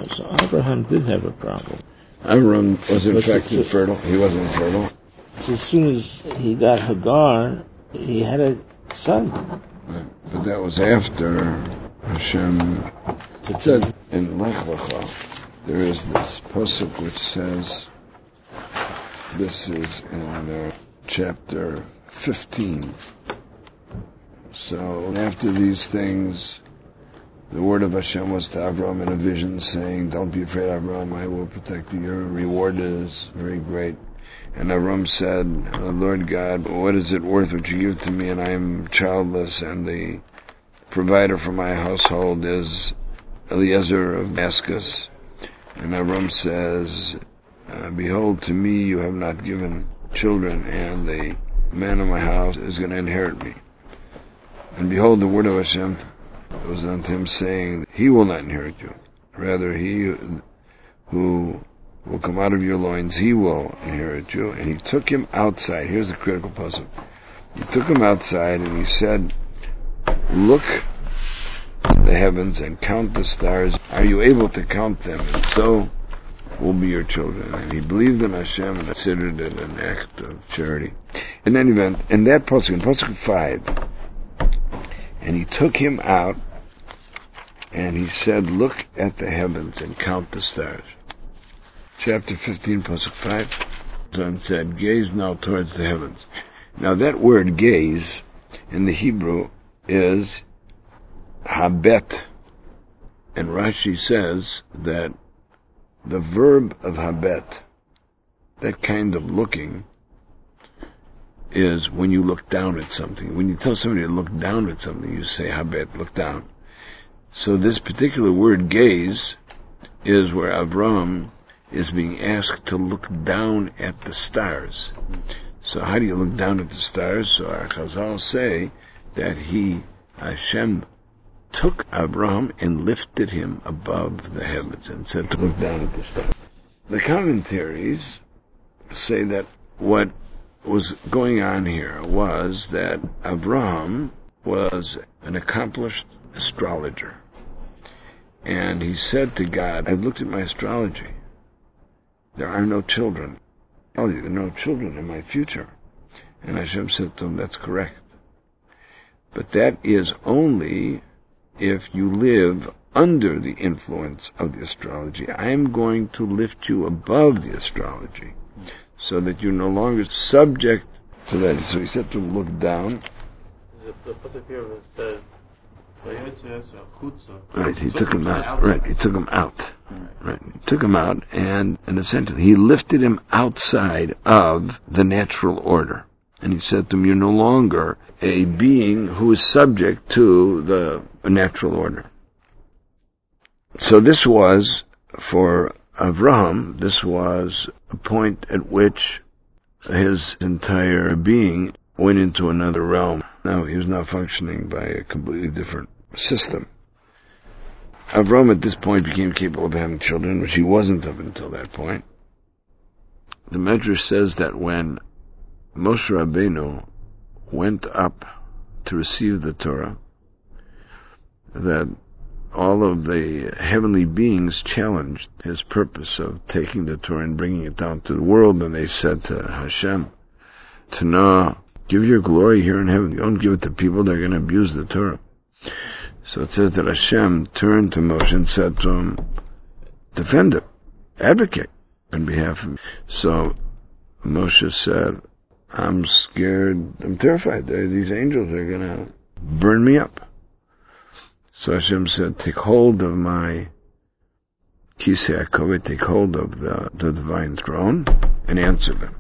So Abraham did have a problem. Abraham was in fact infertile. He wasn't fertile. So as soon as he got Hagar, he had a son. Right. But that was after Hashem said in Lech Lecha, there is this pasuk which says, this is in chapter 15. So after these things, the word of Hashem was to Avram in a vision saying, don't be afraid, Avram, I will protect you. Your reward is very great. And Avram said, Lord God, what is it worth which you give to me, and I am childless, and the provider for my household is Eliezer of Damascus. And Avram says, behold, to me you have not given children, and the man of my house is going to inherit me. And behold, the word of Hashem was unto him, saying, he will not inherit you. Rather, he who will come out of your loins, he will inherit you. And he took him outside. Here's the critical puzzle. He took him outside and he said, look at the heavens and count the stars. Are you able to count them? And so will be your children. And he believed in Hashem and considered it an act of charity. In any event, in that pasuk, in pasuk 5, and he took him out and he said, look at the heavens and count the stars. Chapter 15, pasuk 5, John said, gaze now towards the heavens. Now that word gaze in the Hebrew is habet. And Rashi says that the verb of habet, that kind of looking, is when you look down at something. When you tell somebody to look down at something, you say habet, look down. So this particular word gaze is where Avram is being asked to look down at the stars. So how do you look down at the stars? So our Chazal say that Hashem took Abraham and lifted him above the heavens and said to look down at the stars. The commentaries say that what was going on here was that Abraham was an accomplished astrologer. And he said to God, I've looked at my astrology. There are no children. Oh, there are no children in my future. And Hashem said to him, that's correct. But that is only if you live under the influence of the astrology. I am going to lift you above the astrology so that you're no longer subject to that. So he said to him, look down. The pasuk here says, right, he took him out. Right, he took him out. Right, he took him out, and essentially he lifted him outside of the natural order. And he said to him, you're no longer a being who is subject to the natural order. So this was, for Avraham, this was a point at which his entire being went into another realm. Now he was now functioning by a completely different system. Avraham at this point became capable of having children, which he wasn't up until that point. The Medrash says that when Moshe Rabbeinu went up to receive the Torah, that all of the heavenly beings challenged his purpose of taking the Torah and bringing it down to the world, and they said to Hashem, Tanah, give your glory here in heaven. Don't give it to people that are going to abuse the Torah. So it says that Hashem turned to Moshe and said to him, defend it, advocate on behalf of me. So Moshe said, I'm scared, I'm terrified. These angels are going to burn me up. So Hashem said, take hold of my Kisei HaKavod, take hold of the divine throne, and answer them.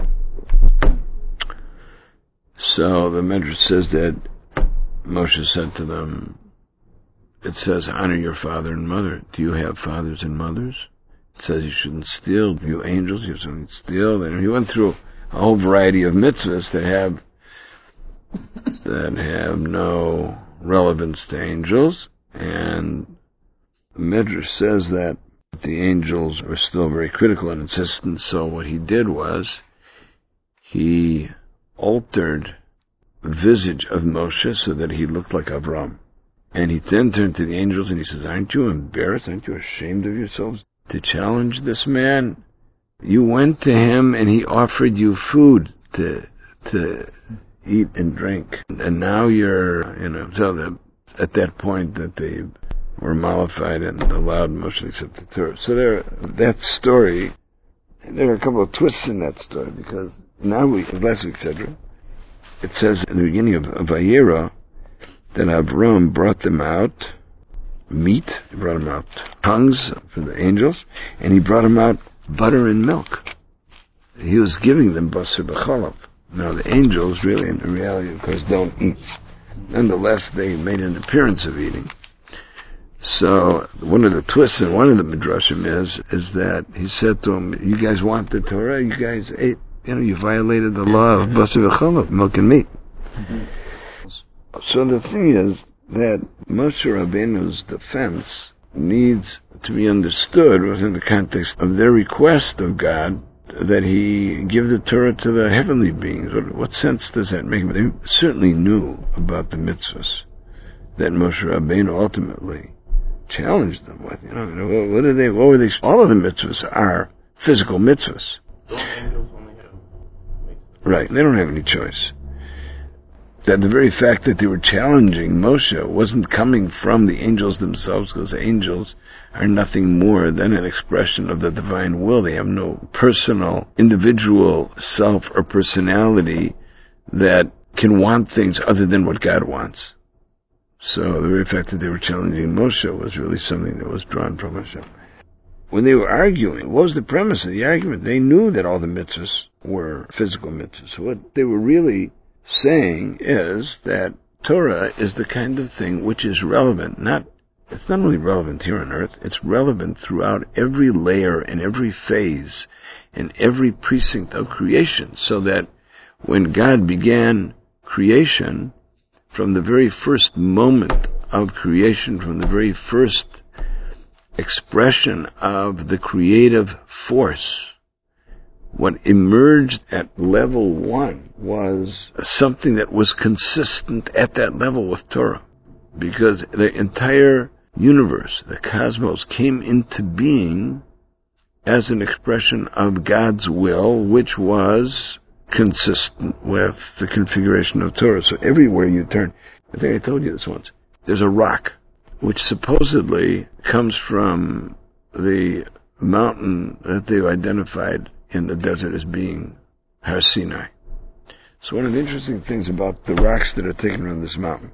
So the Medrash says that Moshe said to them, it says, honor your father and mother. Do you have fathers and mothers? It says you shouldn't steal. You angels, you shouldn't steal. And he went through a whole variety of mitzvahs that have no relevance to angels. And the Medrash says that the angels were still very critical and insistent. So what he did was he altered the visage of Moshe so that he looked like Avram. And he then turned to the angels and he says, aren't you embarrassed? Aren't you ashamed of yourselves to challenge this man? You went to him and he offered you food to eat and drink. And now you're, so at that point that they were mollified and allowed Moshe to accept the Torah. So that story, there are a couple of twists in that story, because last week, Cedra, it says in the beginning of Vayera that Avram brought them out meat, he brought them out tongues for the angels, and he brought them out butter and milk. He was giving them basar b'chalav. Now the angels really, in reality, of course, don't eat. Nonetheless, they made an appearance of eating. So one of the twists in one of the midrashim is that he said to them, you guys want the Torah? You guys ate, you violated the law of basar v'chalav, milk and meat. Mm-hmm. So the thing is that Moshe Rabbeinu's defense needs to be understood within the context of their request of God that he give the Torah to the heavenly beings. What sense does that make? They certainly knew about the mitzvahs that Moshe Rabbeinu ultimately challenged them with. What were they? All of the mitzvahs are physical mitzvahs. Don't angels only have mitzvahs? Right, they don't have any choice. That the very fact that they were challenging Moshe wasn't coming from the angels themselves, because angels are nothing more than an expression of the divine will. They have no personal, individual self or personality that can want things other than what God wants. So the very fact that they were challenging Moshe was really something that was drawn from Hashem. When they were arguing, what was the premise of the argument? They knew that all the mitzvahs were physical mitzvahs. So what they were really saying is that Torah is the kind of thing which is relevant. It's not only relevant here on earth, it's relevant throughout every layer and every phase and every precinct of creation. So that when God began creation, from the very first moment of creation, from the very first expression of the creative force, what emerged at level 1 was something that was consistent at that level with Torah. Because the entire universe, the cosmos, came into being as an expression of God's will, which was consistent with the configuration of Torah. So everywhere you turn, I think I told you this once, there's a rock, which supposedly comes from the mountain that they've identified in the desert as being Har Sinai. So one of the interesting things about the rocks that are taken on this mountain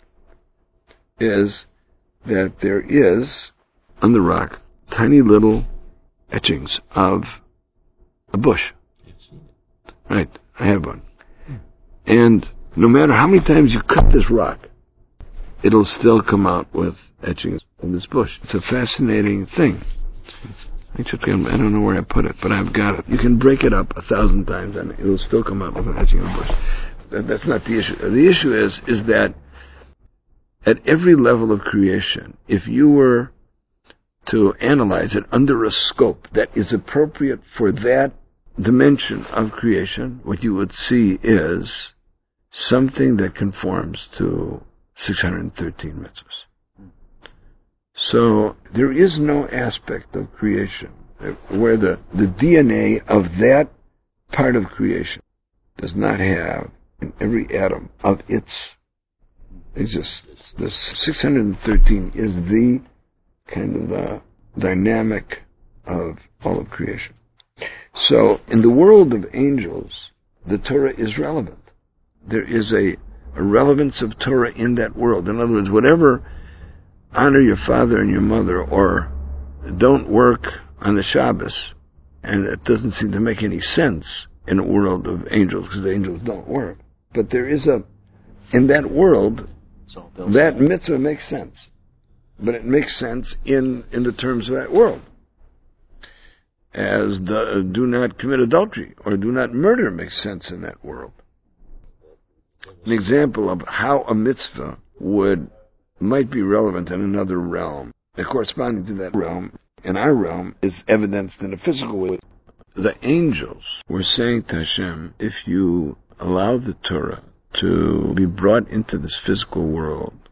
is that there is, on the rock, tiny little etchings of a bush. Right, I have one. And no matter how many times you cut this rock, it'll still come out with etchings of this bush. It's a fascinating thing. I don't know where I put it, but I've got it. You can break it up 1,000 times and it'll still come out with an etching of a bush. That's not the issue. The issue is that at every level of creation, if you were to analyze it under a scope that is appropriate for that dimension of creation, what you would see is something that conforms to 613 mitzvahs. So there is no aspect of creation where the DNA of that part of creation does not have in every atom of its existence. The 613 is the kind of the dynamic of all of creation. So in the world of angels, the Torah is relevant. There is a relevance of Torah in that world. In other words, whatever honor your father and your mother, or don't work on the Shabbos, and it doesn't seem to make any sense in a world of angels, because angels don't work. But there is in that world, that mitzvah makes sense. But it makes sense in the terms of that world. As do not commit adultery, or do not murder makes sense in that world. An example of how a mitzvah might be relevant in another realm, and corresponding to that realm, in our realm, is evidenced in a physical way. The angels were saying to Hashem, if you allow the Torah to be brought into this physical world,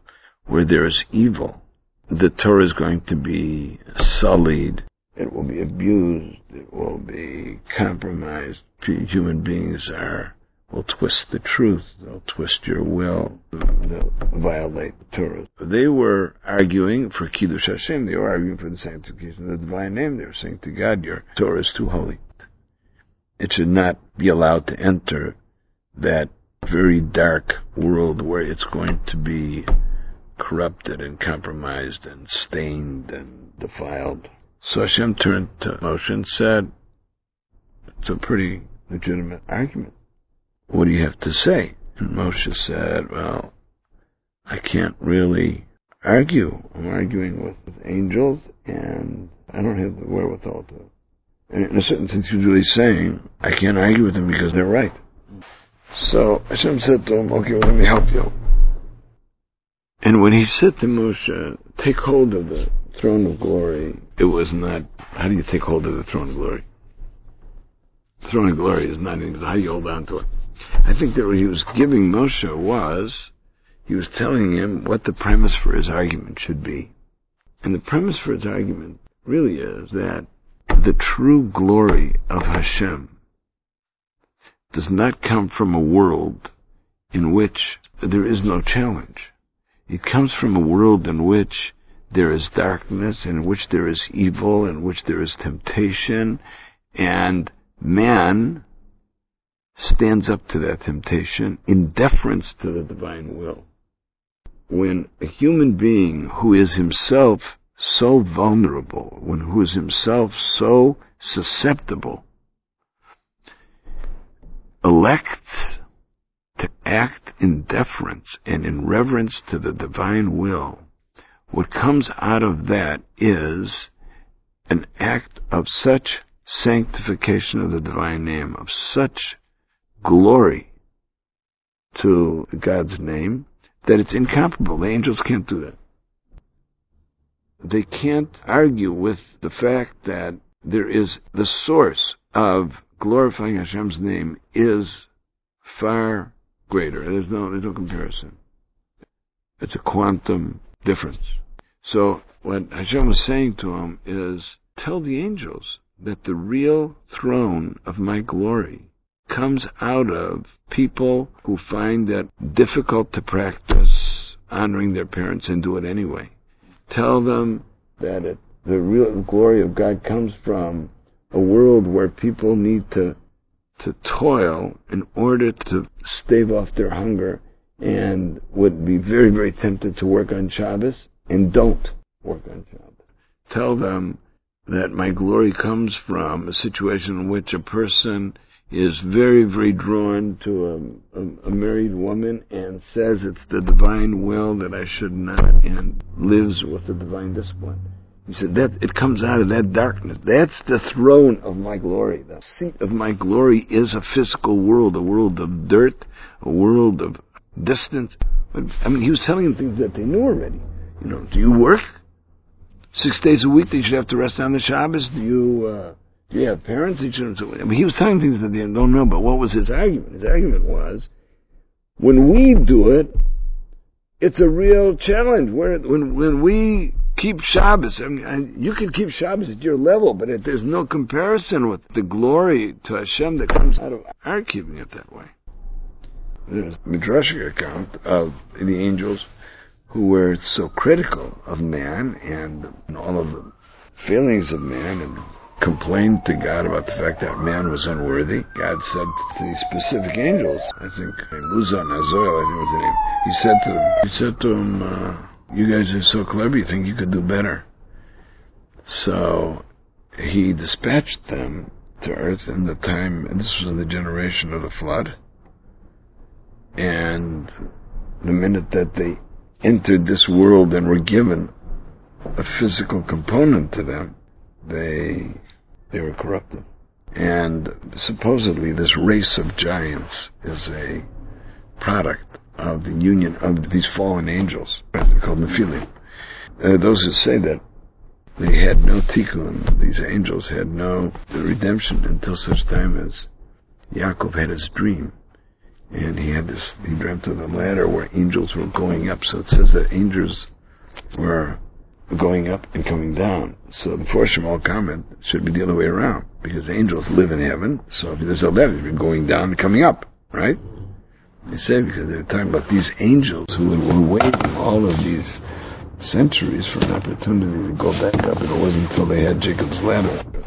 where there is evil, the Torah is going to be sullied. It will be abused. It will be compromised. Human beings will twist the truth. They'll twist your will. They'll violate the Torah. They were arguing for Kiddush Hashem. They were arguing for the sanctification of the divine name. They were saying to God, your Torah is too holy. It should not be allowed to enter that very dark world where it's going to be corrupted and compromised and stained and defiled. So Hashem turned to Moshe and said, it's a pretty legitimate argument. What do you have to say? And Moshe said, well, I can't really argue. I'm arguing with angels, and I don't have the wherewithal to. And in a certain sense, he was really saying, I can't argue with them because they're right. So Hashem said to him, okay, well, let me help you. And when he said to Moshe, take hold of the throne of glory, it was not, how do you take hold of the throne of glory? The throne of glory is not anything, how do you hold on to it? I think that what he was giving Moshe was, he was telling him what the premise for his argument should be. And the premise for his argument really is that the true glory of Hashem does not come from a world in which there is no challenge. It comes from a world in which there is darkness, in which there is evil, in which there is temptation, and man stands up to that temptation in deference to the divine will. When a human being who is himself so vulnerable, who is himself so susceptible, elects to act in deference and in reverence to the divine will, what comes out of that is an act of such sanctification of the divine name, of such glory to God's name, that it's incomparable. The angels can't do that. They can't argue with the fact that there is the source of glorifying Hashem's name is far greater. There's no comparison. It's a quantum difference. So what Hashem was saying to him is, tell the angels that the real throne of my glory comes out of people who find that difficult to practice honoring their parents and do it anyway. Tell them that the real glory of God comes from a world where people need to toil in order to stave off their hunger and would be very, very tempted to work on Shabbos and don't work on Shabbos. Tell them that my glory comes from a situation in which a person is very, very drawn to a married woman and says it's the divine will that I should not, and lives with the divine discipline. He said that it comes out of that darkness. That's the throne of my glory. The seat of my glory is a physical world, a world of dirt, a world of distance. But, he was telling them things that they knew already. Do you work 6 days a week that you should have to rest on the Shabbos? Do you have parents? He was telling things that they don't know, but what was his argument? His argument was, when we do it, it's a real challenge. When we keep Shabbos, you can keep Shabbos at your level, but there's no comparison with the glory to Hashem that comes out of our keeping it that way. There's a Midrashic account of the angels who were so critical of man and all of the failings of man, and complained to God about the fact that man was unworthy. God said to these specific angels, I think Uzzah and Azoel, I think was the name, he said to them, you guys are so clever, you think you could do better. So he dispatched them to earth in the time, and this was in the generation of the flood, and the minute that they entered this world and were given a physical component to them, they were corrupted. And supposedly this race of giants is a product of the union of these fallen angels, called Nephilim. Those who say that they had no tikkun, these angels had no redemption until such time as Yaakov had his dream. And he dreamt of a ladder where angels were going up. So it says that angels were going up and coming down. So the Forsham all comment should be the other way around, because angels live in heaven. So if there's a ladder, they're going down and coming up, right? They say because they're talking about these angels who were waiting all of these centuries for an opportunity to go back up, and it wasn't until they had Jacob's ladder